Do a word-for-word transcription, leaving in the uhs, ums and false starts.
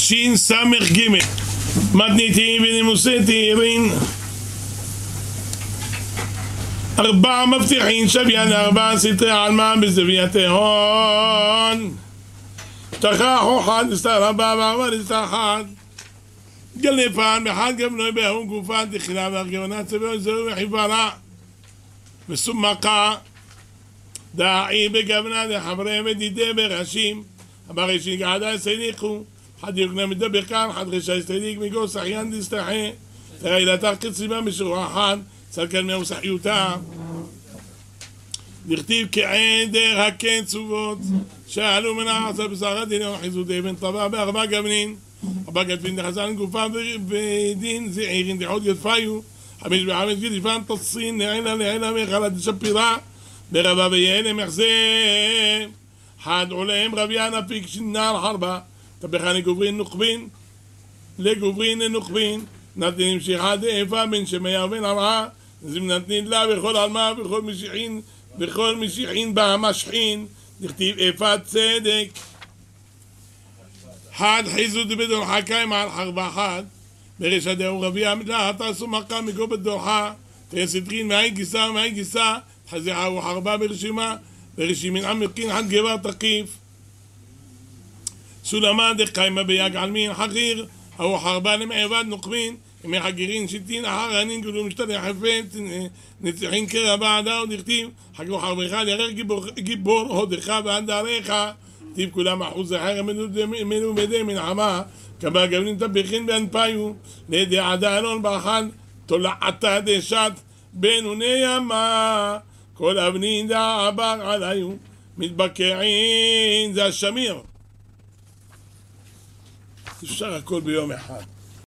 תשין סמך ג' מתניתים ונימוסי תהירין ארבע מבטיחין שוויין ארבע סתרי עלמא בזווית ההון תכח אחד נסתר ארבע וארבע נסתר אחד גלפן בחד גבנוי בהום גופן תחילה והרגבנה צבאו זהו וחיברה וסומקה דאי בגבנה דחברי ודידי בראשים הבראשי געדה הסליחו חד יוקנה מדבר כאן חד רשע הסליק מגו שחיין דסתחה תראי לתח קציבה משרוע אחד צלקל מאוסחיותה נכתיב כעדר הקצובות שאלו מן הארצה בשר הדין וחיזותי בן טבע בארבע גבנין ארבע גדפין דחזן גופה ודין זעירין דחות גדפיו חמש וחמש גדפן תצין נעילה נעילה מחלה דשפירה ברבה ויהנה מחזה חד עולם רביין אפיק שנער חרבה תבחני גוברין נוחבין לגוברין נוחבין נתנים שיחה דאפה בין שמיה ובין ערעה זמנתנית לה בכל עלמה בכל משיחין בכל משיחין בהמשחין נכתיב איפה צדק חד חיזות בדולחה קיים על חרבה חד בראש הדאו רביע מתלה תעשו מכה מגו בדולחה תהיה סדרין מהי גיסה ומהי גיסה חזיחה וחרבה ברשימה ברשימין עמקין חד גבר תקיף סולמה דקיימה ביג עלמין חגיר או חרבה למעבד נוקבין ימי חגירין שיטין אחר הנין גדול משתנה חפת נצחין קרע בעדה עוד נכתיב חגו חרבך לירר גיבור הודך ועד דעריך כתיב כולם אחוז אחר מנומדי מנעמה כמה גבלין תבחין באנפיו לידי עדה אלון באחד תולעתה דשת בינוני ימה כל אבנין דע עבר עליו מתבקעין זה השמיר אפשר הכל ביום אחד